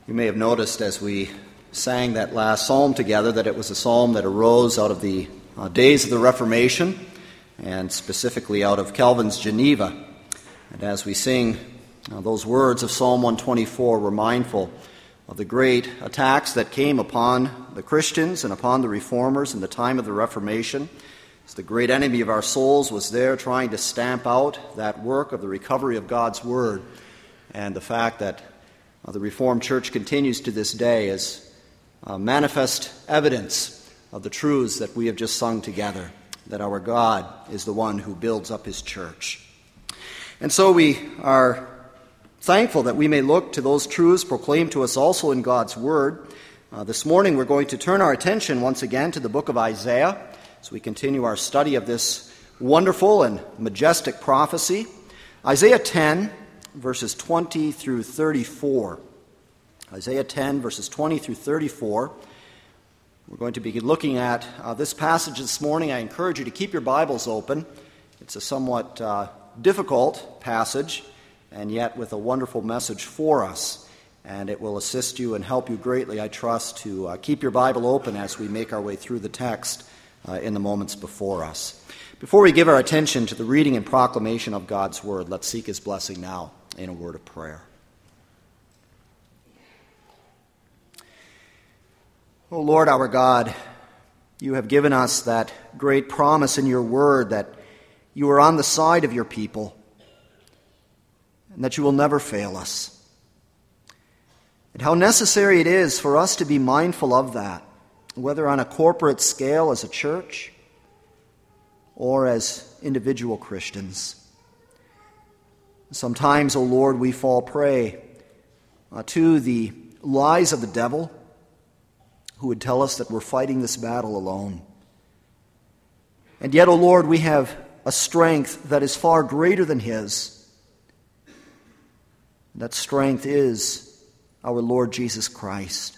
You may have noticed as we sang that last psalm together that it was a psalm that arose out of the days of the Reformation, and specifically out of Calvin's Geneva. And as we sing those words of Psalm 124, we're mindful of the great attacks that came upon the Christians and upon the Reformers in the time of the Reformation. As the great enemy of our souls was there trying to stamp out that work of the recovery of God's Word, and the fact that the Reformed Church continues to this day as manifest evidence of the truths that we have just sung together, that our God is the one who builds up his church. And so we are thankful that we may look to those truths proclaimed to us also in God's Word. This morning we're going to turn our attention once again to the book of Isaiah as we continue our study of this wonderful and majestic prophecy. Isaiah 10, verses 20 through 34. Isaiah 10, verses 20 through 34. We're going to be looking at this passage this morning. I encourage you to keep your Bibles open. It's a somewhat difficult passage, and yet with a wonderful message for us. And it will assist you and help you greatly, I trust, to keep your Bible open as we make our way through the text in the moments before us. Before we give our attention to the reading and proclamation of God's Word, let's seek His blessing now in a word of prayer. O Lord our God, you have given us that great promise in your Word that you are on the side of your people and that you will never fail us. And how necessary it is for us to be mindful of that, whether on a corporate scale as a church or as individual Christians. Sometimes, O Lord, we fall prey to the lies of the devil who would tell us that we're fighting this battle alone. And yet, O Lord, we have a strength that is far greater than his. That strength is our Lord Jesus Christ.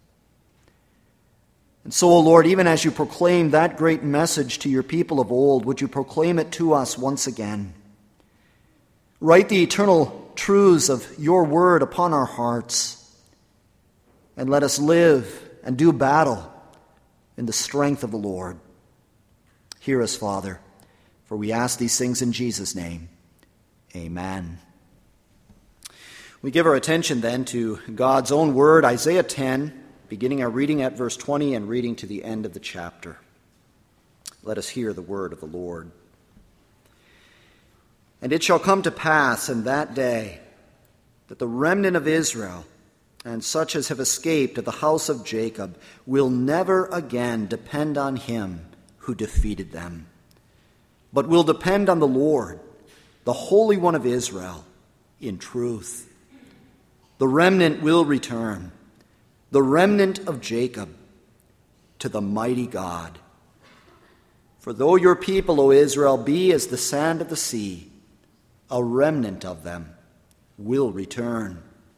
And so, O Lord, even as you proclaim that great message to your people of old, would you proclaim it to us once again? Write the eternal truths of your word upon our hearts, and let us live and do battle in the strength of the Lord. Hear us, Father, for we ask these things in Jesus' name. Amen. We give our attention then to God's own word, Isaiah 10, beginning our reading at verse 20 and reading to the end of the chapter. Let us hear the word of the Lord. And it shall come to pass in that day that the remnant of Israel and such as have escaped of the house of Jacob will never again depend on him who defeated them, but will depend on the Lord, the Holy One of Israel, in truth. The remnant will return, the remnant of Jacob, to the mighty God. For though your people, O Israel, be as the sand of the sea, a remnant of them will return.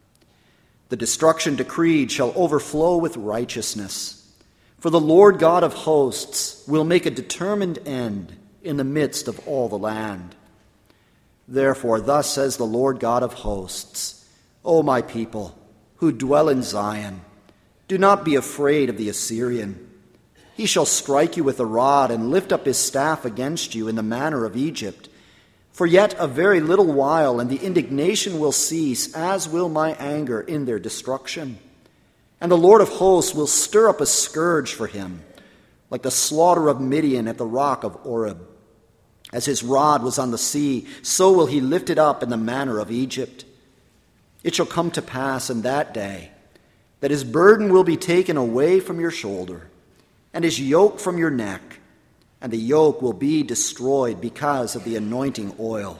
The destruction decreed shall overflow with righteousness. For the Lord God of hosts will make a determined end in the midst of all the land. Therefore, thus says the Lord God of hosts, O my people, who dwell in Zion, do not be afraid of the Assyrian. He shall strike you with a rod and lift up his staff against you in the manner of Egypt. For yet a very little while, and the indignation will cease, as will my anger in their destruction. And the Lord of hosts will stir up a scourge for him, like the slaughter of Midian at the rock of Oreb. As his rod was on the sea, so will he lift it up in the manner of Egypt. It shall come to pass in that day that his burden will be taken away from your shoulder, and his yoke from your neck, and the yoke will be destroyed because of the anointing oil.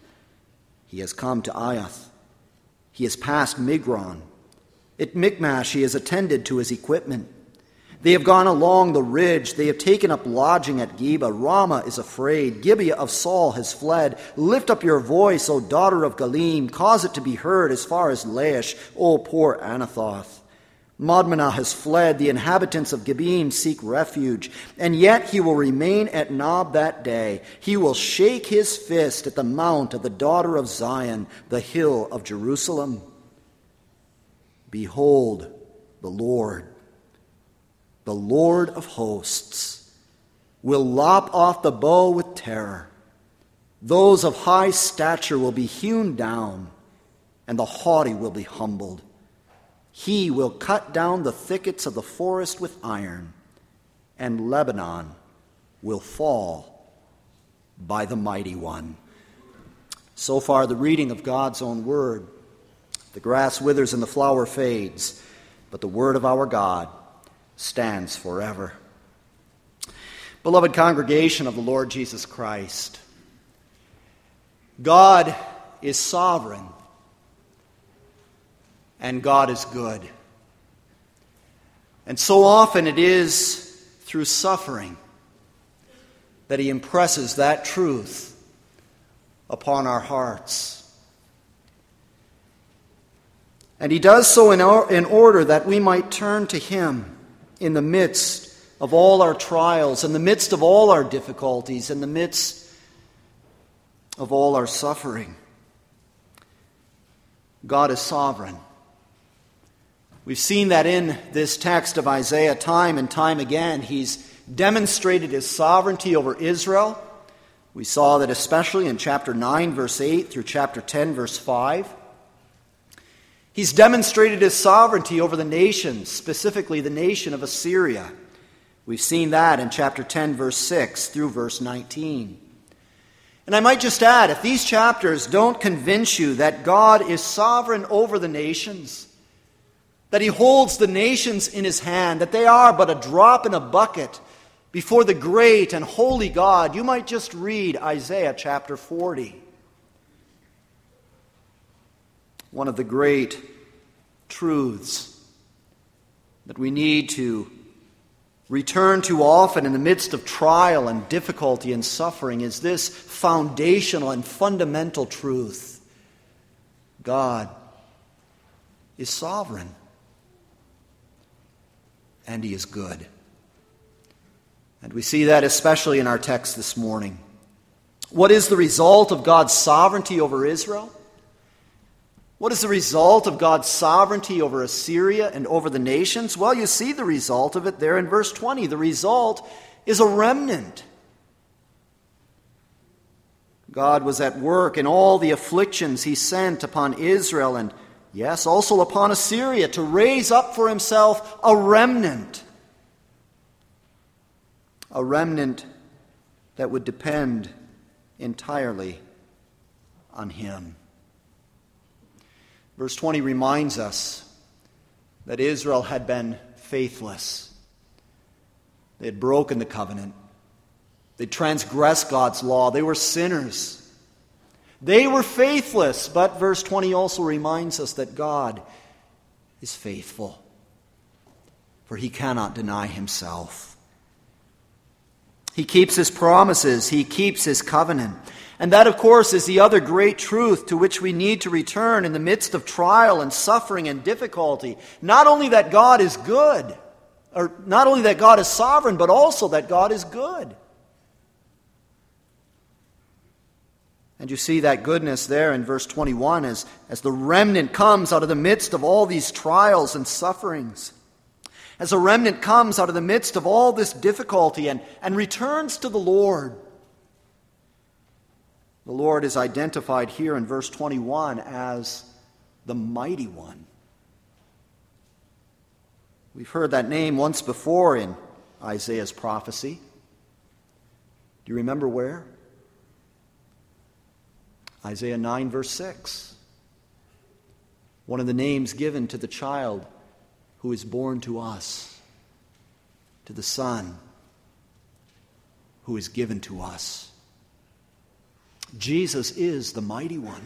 He has come to Aiath. He has passed Migron. At Michmash he has attended to his equipment. They have gone along the ridge. They have taken up lodging at Geba. Ramah is afraid. Gibeah of Saul has fled. Lift up your voice, O daughter of Galim. Cause it to be heard as far as Laish, O poor Anathoth. Madmenah has fled. The inhabitants of Gebim seek refuge. And yet he will remain at Nob that day. He will shake his fist at the mount of the daughter of Zion, the hill of Jerusalem. Behold, the Lord of hosts, will lop off the bow with terror. Those of high stature will be hewn down, and the haughty will be humbled. He will cut down the thickets of the forest with iron, and Lebanon will fall by the mighty one. So far, the reading of God's own word. The grass withers and the flower fades, but the word of our God stands forever. Beloved congregation of the Lord Jesus Christ, God is sovereign, and God is good. And so often it is through suffering that He impresses that truth upon our hearts. And He does so in order that we might turn to Him in the midst of all our trials, in the midst of all our difficulties, in the midst of all our suffering. God is sovereign. We've seen that in this text of Isaiah time and time again. He's demonstrated His sovereignty over Israel. We saw that especially in chapter 9, verse 8 through chapter 10, verse 5. He's demonstrated His sovereignty over the nations, specifically the nation of Assyria. We've seen that in chapter 10, verse 6 through verse 19. And I might just add, if these chapters don't convince you that God is sovereign over the nations, that He holds the nations in His hand, that they are but a drop in a bucket before the great and holy God, you might just read Isaiah chapter 40. One of the great truths that we need to return to often in the midst of trial and difficulty and suffering is this foundational and fundamental truth. God is sovereign, and He is good. And we see that especially in our text this morning. What is the result of God's sovereignty over Israel? What is the result of God's sovereignty over Assyria and over the nations? Well, you see the result of it there in verse 20. The result is a remnant. God was at work in all the afflictions He sent upon Israel and, yes, also upon Assyria to raise up for Himself a remnant. A remnant that would depend entirely on Him. Verse 20 reminds us that Israel had been faithless. They had broken the covenant. They transgressed God's law. They were sinners. They were faithless. But verse 20 also reminds us that God is faithful, for He cannot deny Himself. He keeps His promises. He keeps His covenant. And that, of course, is the other great truth to which we need to return in the midst of trial and suffering and difficulty. Not only that God is good, or not only that God is sovereign, but also that God is good. And you see that goodness there in verse 21 as the remnant comes out of the midst of all these trials and sufferings. As a remnant comes out of the midst of all this difficulty and returns to the Lord. The Lord is identified here in verse 21 as the Mighty One. We've heard that name once before in Isaiah's prophecy. Do you remember where? Isaiah 9, verse 6. One of the names given to the child who is born to us, to the Son who is given to us. Jesus is the Mighty One.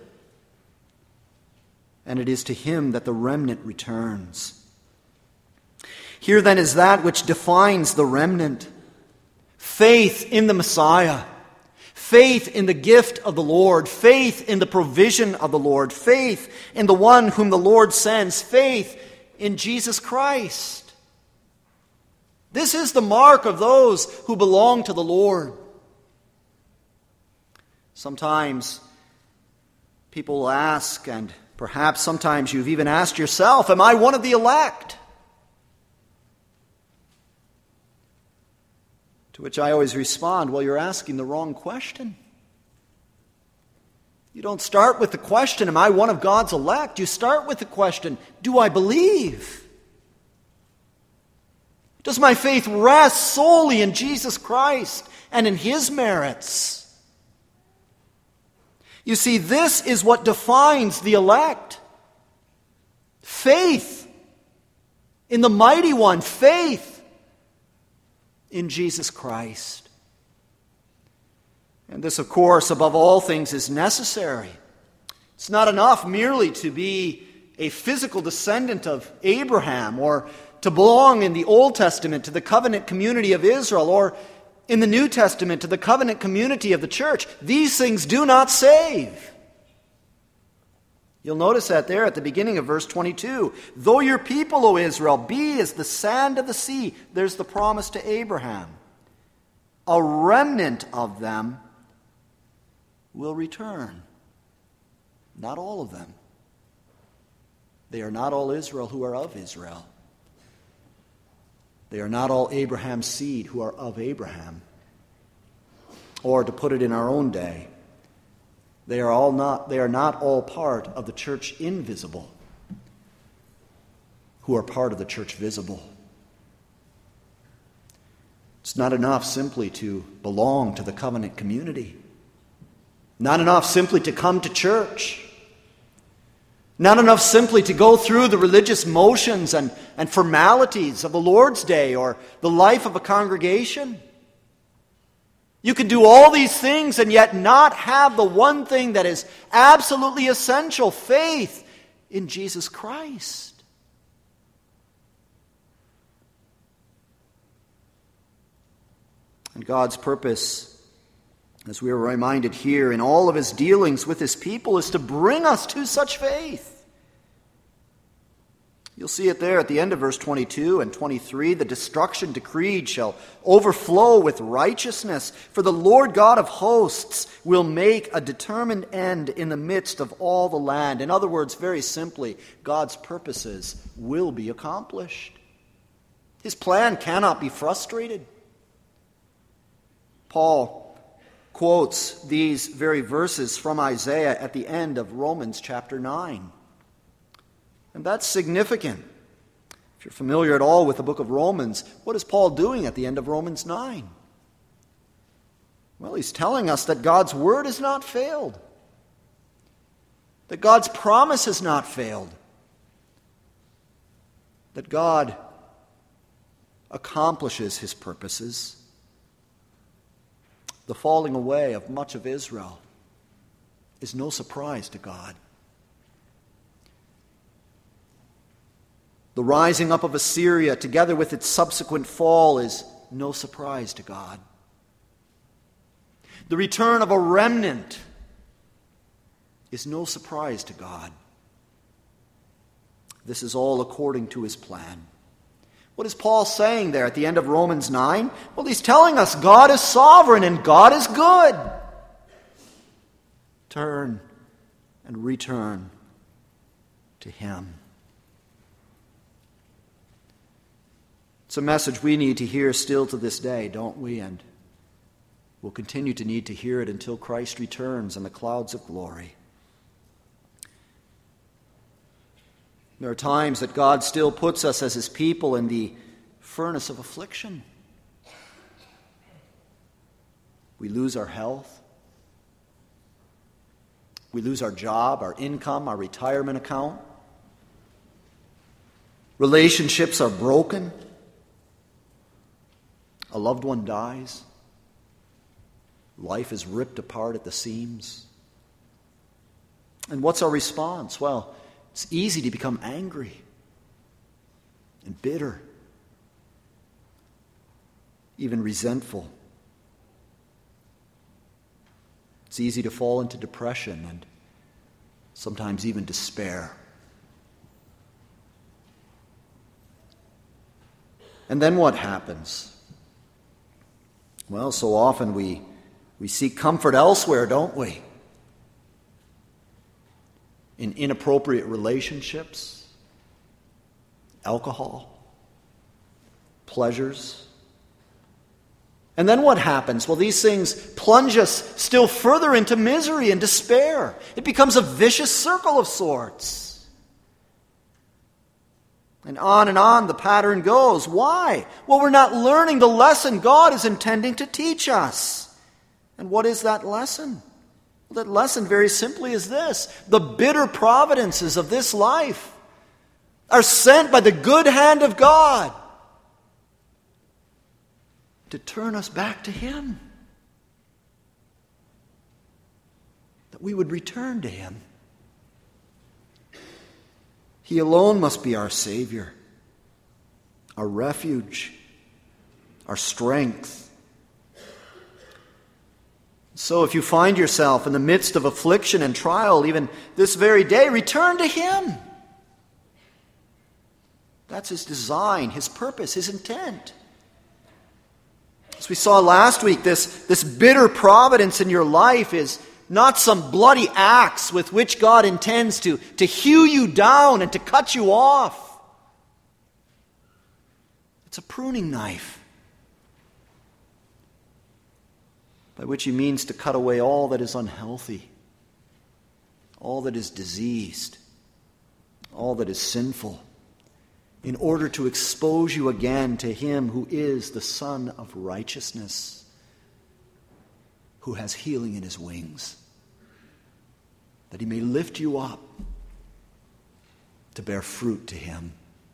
And it is to Him that the remnant returns. Here then is that which defines the remnant. Faith in the Messiah. Faith in the gift of the Lord. Faith in the provision of the Lord. Faith in the one whom the Lord sends. Faith in Jesus Christ. This is the mark of those who belong to the Lord. Sometimes people ask and Perhaps sometimes you've even asked yourself, am I one of the elect? To which I always respond, well, you're asking the wrong question. You don't start with the question, am I one of God's elect? You start with the question, do I believe? Does my faith rest solely in Jesus Christ and in His merits? You see, this is what defines the elect. Faith in the Mighty One, faith in Jesus Christ. And this, of course, above all things, is necessary. It's not enough merely to be a physical descendant of Abraham or to belong in the Old Testament to the covenant community of Israel or in the New Testament to the covenant community of the church. These things do not save. You'll notice that there at the beginning of verse 22. Though your people, O Israel, be as the sand of the sea, there's the promise to Abraham. A remnant of them will return. Not all of them. They are not all Israel who are of Israel. They are not all Abraham's seed who are of Abraham. Or to put it in our own day, they are not all part of the church invisible, who are part of the church visible. It's not enough simply to belong to the covenant community. Not enough simply to come to church. Not enough simply to go through the religious motions and formalities of the Lord's Day or the life of a congregation. You can do all these things and yet not have the one thing that is absolutely essential, faith in Jesus Christ. And God's purpose, as we are reminded here, in all of His dealings with His people, is to bring us to such faith. You'll see it there at the end of verse 22 and 23. The destruction decreed shall overflow with righteousness, for the Lord God of hosts will make a determined end in the midst of all the land. In other words, very simply, God's purposes will be accomplished. His plan cannot be frustrated. Paul quotes these very verses from Isaiah at the end of Romans chapter 9. And that's significant. If you're familiar at all with the book of Romans, what is Paul doing at the end of Romans 9? Well, he's telling us that God's word has not failed. That God's promise has not failed. That God accomplishes His purposes. The falling away of much of Israel is no surprise to God. The rising up of Assyria, together with its subsequent fall, is no surprise to God. The return of a remnant is no surprise to God. This is all according to His plan. What is Paul saying there at the end of Romans 9? Well, he's telling us God is sovereign and God is good. Turn and return to Him. It's a message we need to hear still to this day, don't we? And we'll continue to need to hear it until Christ returns in the clouds of glory. There are times that God still puts us as His people in the furnace of affliction. We lose our health. We lose our job, our income, our retirement account. Relationships are broken. A loved one dies. Life is ripped apart at the seams. And what's our response? Well, it's easy to become angry and bitter, even resentful. It's easy to fall into depression and sometimes even despair. And then what happens? Well, so often we seek comfort elsewhere, don't we? in inappropriate relationships, alcohol, pleasures. And then what happens? Well, these things plunge us still further into misery and despair. It becomes a vicious circle of sorts. And on the pattern goes. Why? Well, we're not learning the lesson God is intending to teach us. And what is that lesson? Well, that lesson very simply is this: the bitter providences of this life are sent by the good hand of God to turn us back to Him. That we would return to Him. He alone must be our Savior, our refuge, our strength. So if you find yourself in the midst of affliction and trial, even this very day, return to Him. That's His design, His purpose, His intent. As we saw last week, this bitter providence in your life is not some bloody axe with which God intends to hew you down and to cut you off. It's a pruning knife by which He means to cut away all that is unhealthy, all that is diseased, all that is sinful, in order to expose you again to Him who is the Son of righteousness, who has healing in His wings, that He may lift you up to bear fruit to Him.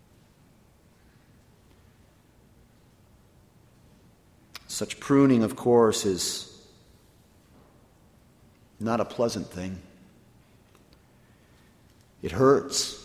Such pruning, of course, is not a pleasant thing. It hurts.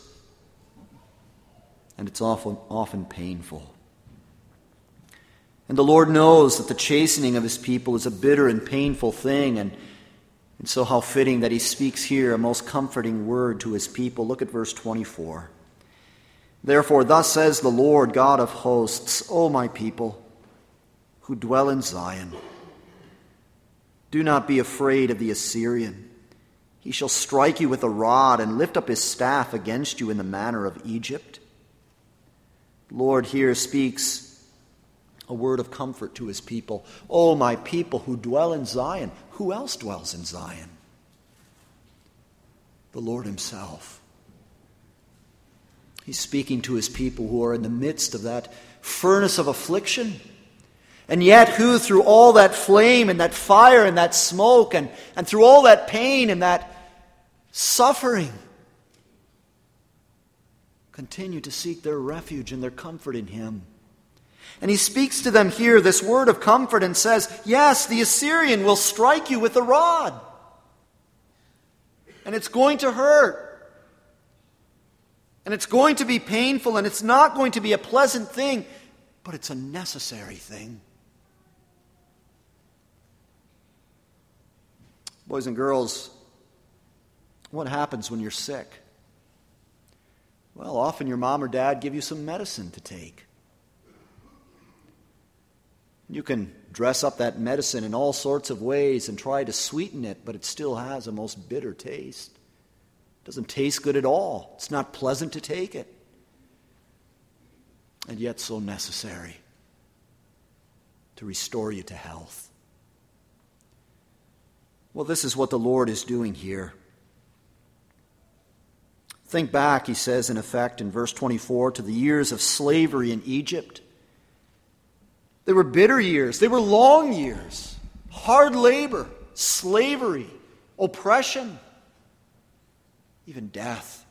And it's often painful. And the Lord knows that the chastening of His people is a bitter and painful thing. And so how fitting that He speaks here a most comforting word to His people. Look at verse 24. Therefore, thus says the Lord God of hosts, O my people, who dwell in Zion, do not be afraid of the Assyrian. He shall strike you with a rod and lift up his staff against you in the manner of Egypt. Lord here speaks a word of comfort to His people. Oh, my people who dwell in Zion. Who else dwells in Zion? The Lord Himself. He's speaking to His people who are in the midst of that furnace of affliction. And yet who, through all that flame and that fire and that smoke and through all that pain and that suffering, continue to seek their refuge and their comfort in Him. And He speaks to them here this word of comfort and says, yes, the Assyrian will strike you with a rod. And it's going to hurt. And it's going to be painful, and it's not going to be a pleasant thing, but it's a necessary thing. Boys and girls, what happens when you're sick? Well, often your mom or dad give you some medicine to take. You can dress up that medicine in all sorts of ways and try to sweeten it, but it still has a most bitter taste. It doesn't taste good at all. It's not pleasant to take it. And yet so necessary to restore you to health. Well, this is what the Lord is doing here. Think back, he says, in effect, in verse 24, to the years of slavery in Egypt. They were bitter years. They were long years. Hard labor, slavery, oppression, even death.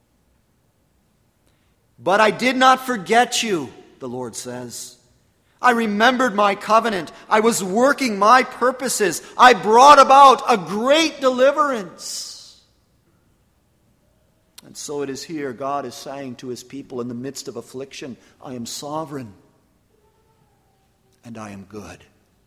But I did not forget you, the Lord says. I remembered my covenant. I was working my purposes. I brought about a great deliverance. And so it is here, God is saying to His people in the midst of affliction, I am sovereign and I am good.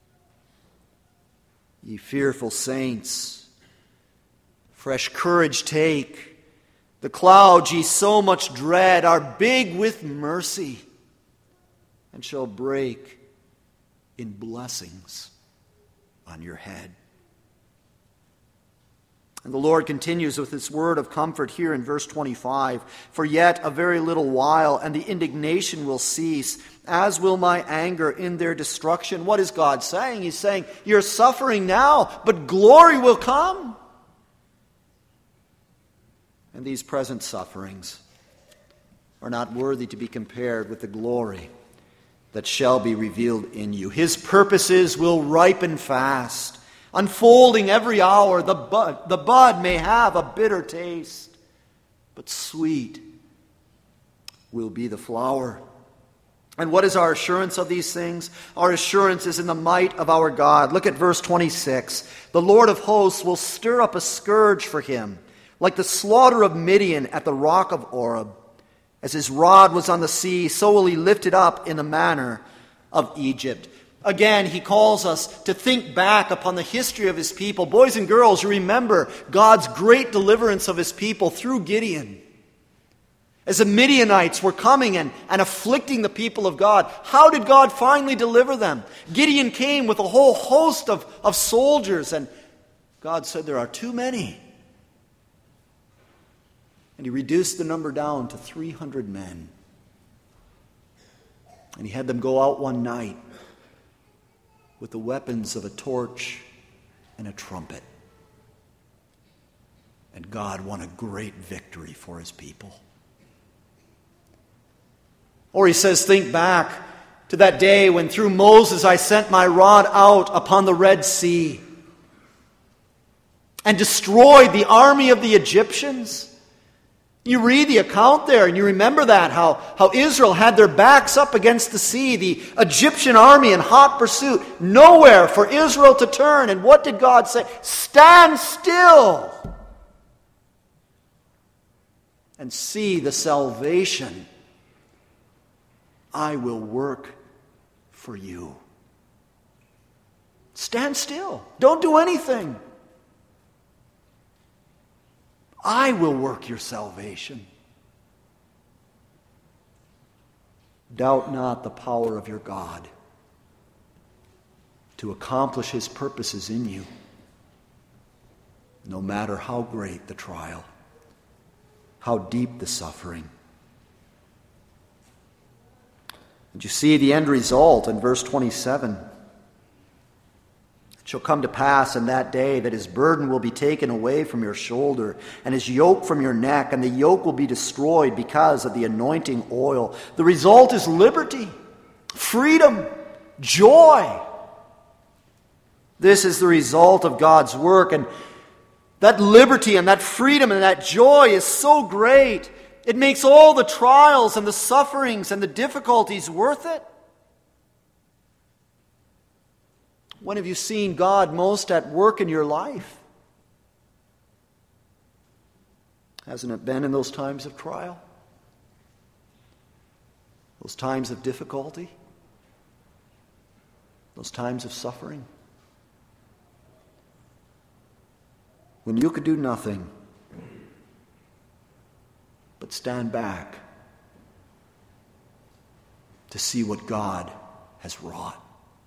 Ye fearful saints, fresh courage take. The clouds ye so much dread are big with mercy and shall break in blessings on your head. And the Lord continues with this word of comfort here in verse 25. For yet a very little while, and the indignation will cease, as will my anger in their destruction. What is God saying? He's saying, you're suffering now, but glory will come. And these present sufferings are not worthy to be compared with the glory that shall be revealed in you. His purposes will ripen fast, unfolding every hour. The bud may have a bitter taste, but sweet will be the flower. And what is our assurance of these things? Our assurance is in the might of our God. Look at verse 26. The Lord of hosts will stir up a scourge for him, like the slaughter of Midian at the rock of Oreb. As his rod was on the sea, so will he lift it up in the manner of Egypt. Again, he calls us to think back upon the history of his people. Boys and girls, you remember God's great deliverance of his people through Gideon. As the Midianites were coming and afflicting the people of God, how did God finally deliver them? Gideon came with a whole host of soldiers, and God said, there are too many. And he reduced the number down to 300 men. And he had them go out one night with the weapons of a torch and a trumpet. And God won a great victory for his people. Or he says, think back to that day when through Moses I sent my rod out upon the Red Sea and destroyed the army of the Egyptians. You read the account there and you remember that, how Israel had their backs up against the sea, the Egyptian army in hot pursuit, nowhere for Israel to turn. And what did God say? Stand still and see the salvation I will work for you. Stand still. Don't do anything. I will work your salvation. Doubt not the power of your God to accomplish his purposes in you, no matter how great the trial, how deep the suffering. And you see the end result in verse 27. It shall come to pass in that day that his burden will be taken away from your shoulder, and his yoke from your neck, and the yoke will be destroyed because of the anointing oil. The result is liberty, freedom, joy. This is the result of God's work, and that liberty and that freedom and that joy is so great. It makes all the trials and the sufferings and the difficulties worth it. When have you seen God most at work in your life? Hasn't it been in those times of trial? Those times of difficulty? Those times of suffering? When you could do nothing but stand back to see what God has wrought.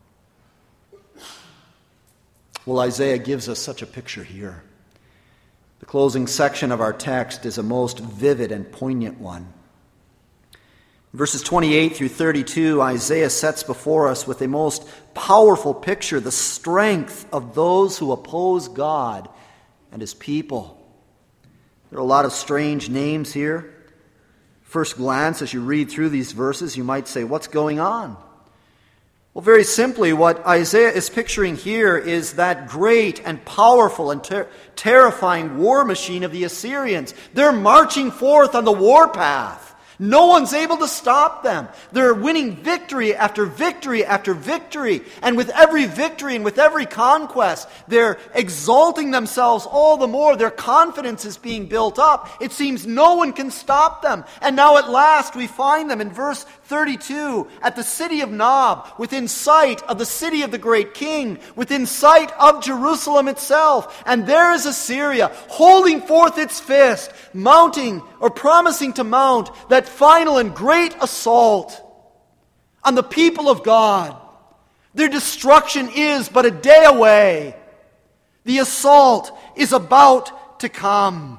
Well, Isaiah gives us such a picture here. The closing section of our text is a most vivid and poignant one. Verses 28 through 32, Isaiah sets before us with a most powerful picture the strength of those who oppose God and his people. There are a lot of strange names here. First glance, as you read through these verses, you might say, what's going on? Well, very simply, what Isaiah is picturing here is that great and powerful and terrifying war machine of the Assyrians. They're marching forth on the warpath. No one's able to stop them. They're winning victory after victory after victory. And with every victory and with every conquest, they're exalting themselves all the more. Their confidence is being built up. It seems no one can stop them. And now at last we find them in verse 32 at the city of Nob, within sight of the city of the great king, within sight of Jerusalem itself. And there is Assyria holding forth its fist, mounting or promising to mount that final and great assault on the people of God. Their destruction is but a day away. The assault is about to come.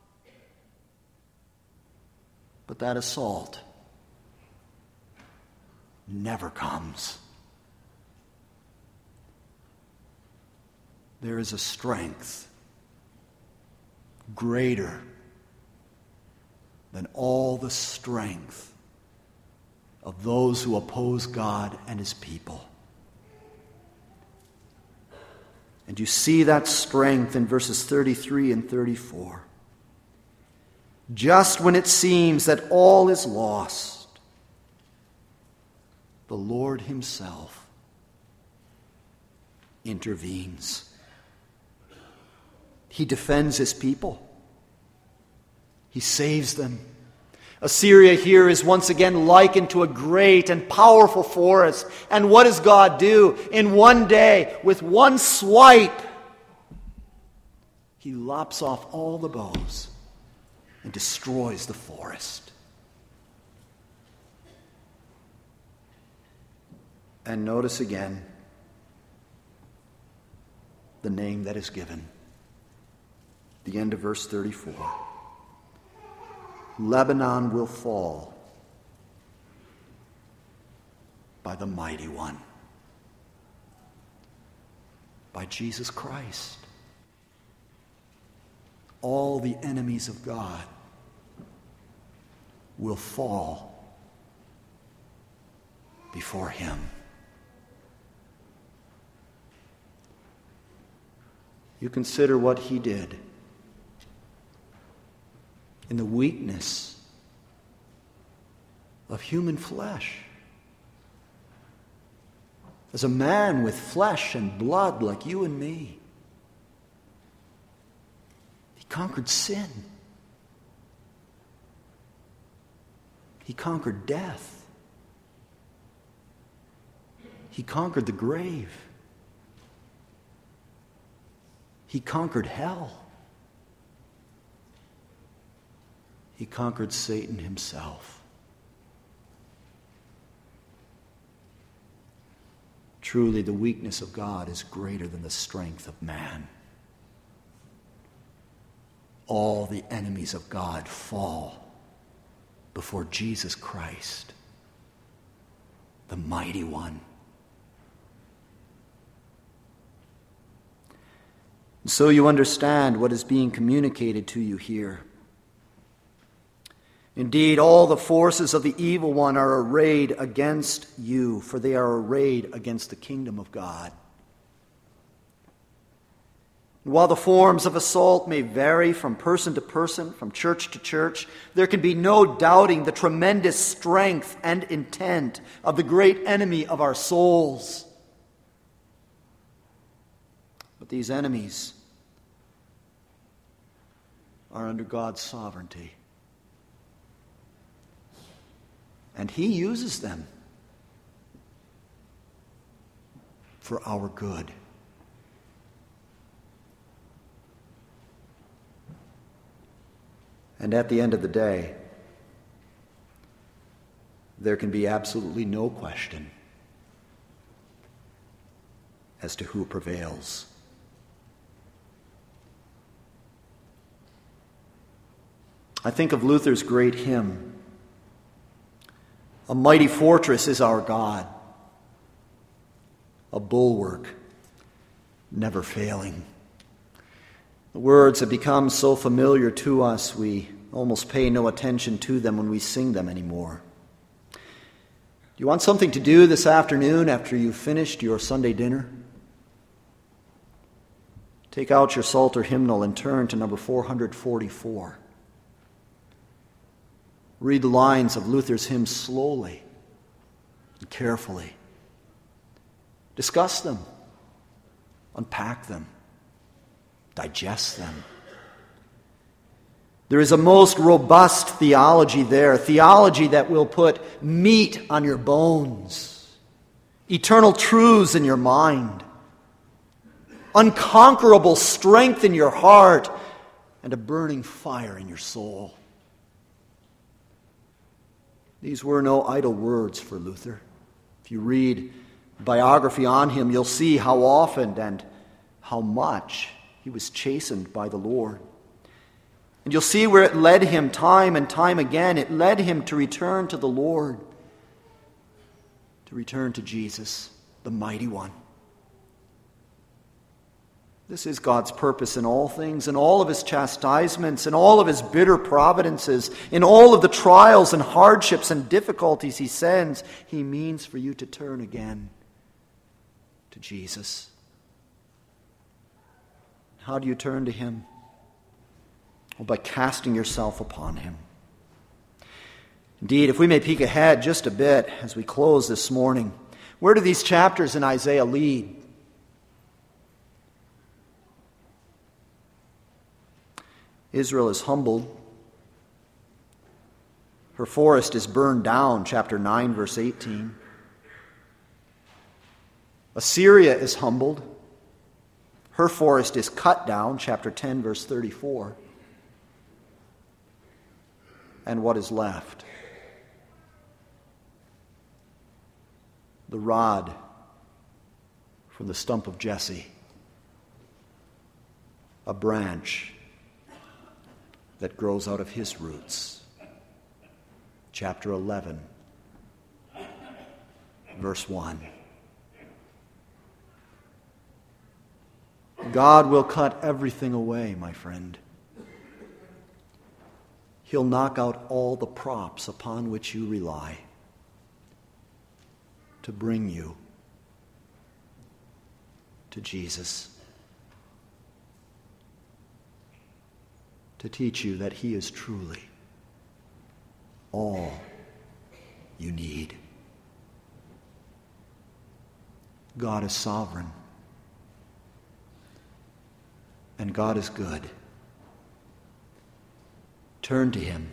But that assault never comes. There is a strength greater than all the strength of those who oppose God and his people. And you see that strength in verses 33 and 34. Just when it seems that all is lost, the Lord himself intervenes. He defends his people. He saves them. Assyria here is once again likened to a great and powerful forest. And what does God do? In one day, with one swipe, he lops off all the boughs and destroys the forest. And notice again the name that is given. The end of verse 34. Lebanon will fall by the mighty one, by Jesus Christ. All the enemies of God will fall before him. You consider what he did in the weakness of human flesh. As a man with flesh and blood like you and me, he conquered sin. He conquered death. He conquered the grave. He conquered hell. He conquered Satan himself. Truly, the weakness of God is greater than the strength of man. All the enemies of God fall before Jesus Christ, the mighty one. So you understand what is being communicated to you here. Indeed, all the forces of the evil one are arrayed against you, for they are arrayed against the kingdom of God. While the forms of assault may vary from person to person, from church to church, there can be no doubting the tremendous strength and intent of the great enemy of our souls. But these enemies are under God's sovereignty. And he uses them for our good. And at the end of the day, there can be absolutely no question as to who prevails. I think of Luther's great hymn, "A mighty fortress is our God, a bulwark never failing." The words have become so familiar to us, we almost pay no attention to them when we sing them anymore. Do you want something to do this afternoon after you've finished your Sunday dinner? Take out your Psalter hymnal and turn to number 444. Read the lines of Luther's hymn slowly and carefully. Discuss them, unpack them, digest them. There is a most robust theology there, theology that will put meat on your bones, eternal truths in your mind, unconquerable strength in your heart, and a burning fire in your soul. These were no idle words for Luther. If you read a biography on him, you'll see how often and how much he was chastened by the Lord. And you'll see where it led him time and time again. It led him to return to the Lord, to return to Jesus, the Mighty One. This is God's purpose in all things, in all of his chastisements, in all of his bitter providences, in all of the trials and hardships and difficulties he sends. He means for you to turn again to Jesus. How do you turn to him? Well, by casting yourself upon him. Indeed, if we may peek ahead just a bit as we close this morning, where do these chapters in Isaiah lead? Israel is humbled. Her forest is burned down, chapter 9, verse 18. Assyria is humbled. Her forest is cut down, chapter 10, verse 34. And what is left? The rod from the stump of Jesse, a branch that grows out of his roots. Chapter 11, verse 1. God will cut everything away, my friend. He'll knock out all the props upon which you rely to bring you to Jesus, to teach you that he is truly all you need. God is sovereign, and God is good. Turn to him.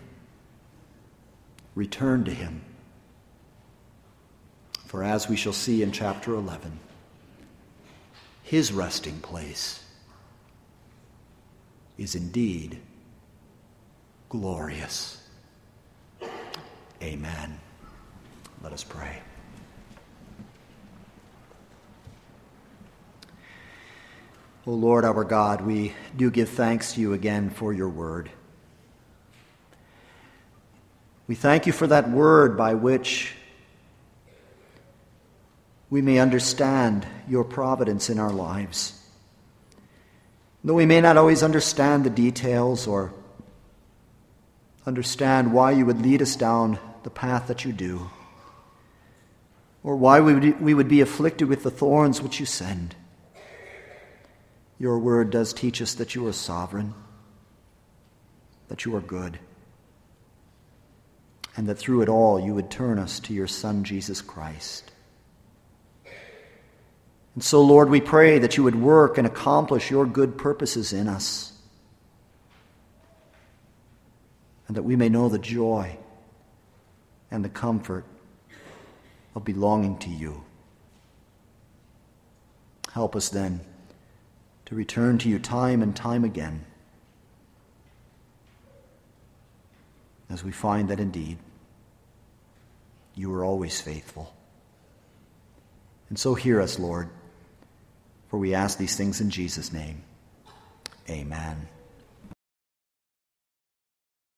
Return to him. For as we shall see in chapter 11, his resting place is indeed glorious. Amen. Let us pray. O Lord our God, we do give thanks to you again for your word. We thank you for that word by which we may understand your providence in our lives. Though we may not always understand the details or understand why you would lead us down the path that you do, or why we would be afflicted with the thorns which you send, your word does teach us that you are sovereign, that you are good, and that through it all you would turn us to your Son, Jesus Christ. And so, Lord, we pray that you would work and accomplish your good purposes in us, and that we may know the joy and the comfort of belonging to you. Help us then to return to you time and time again, as we find that indeed you are always faithful. And so hear us, Lord, for we ask these things in Jesus' name. Amen.